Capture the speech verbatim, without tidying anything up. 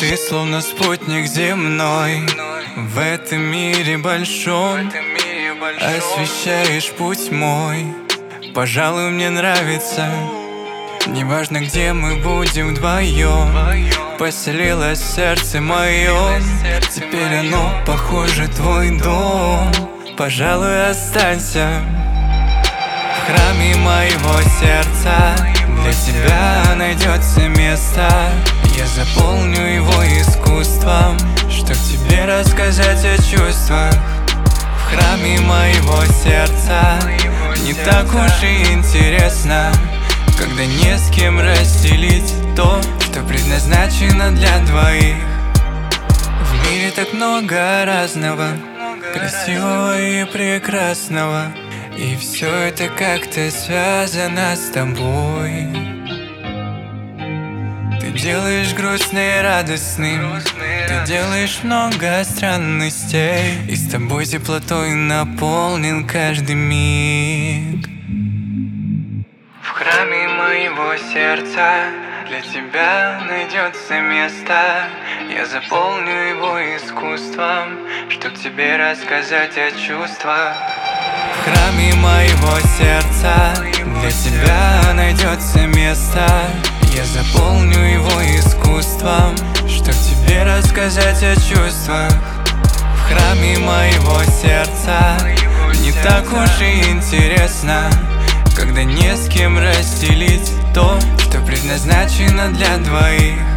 Ты словно спутник земной в этом мире большом, освещаешь путь мой. Пожалуй, мне нравится. Неважно, где мы будем вдвоем, поселилось в сердце моем. Теперь оно похоже твой дом. Пожалуй, останься в храме моего сердца. Для тебя найдется место. Я заполню его искусством, чтоб тебе рассказать о чувствах. В храме моего сердца не так уж и интересно, когда не с кем разделить то, что предназначено для двоих. В мире так много разного, красивого и прекрасного, и все это как-то связано с тобой. Ты делаешь грустный радостным, ты делаешь много странностей, и с тобой теплотой наполнен каждый миг. В храме моего сердца для тебя найдется место. Я заполню его искусством, чтоб тебе рассказать о чувствах. В храме моего сердца для тебя найдется место. Я заполню его искусством, чтоб тебе рассказать о чувствах. В храме моего сердца не так уж и интересно, когда не с кем разделить то, что предназначено для двоих.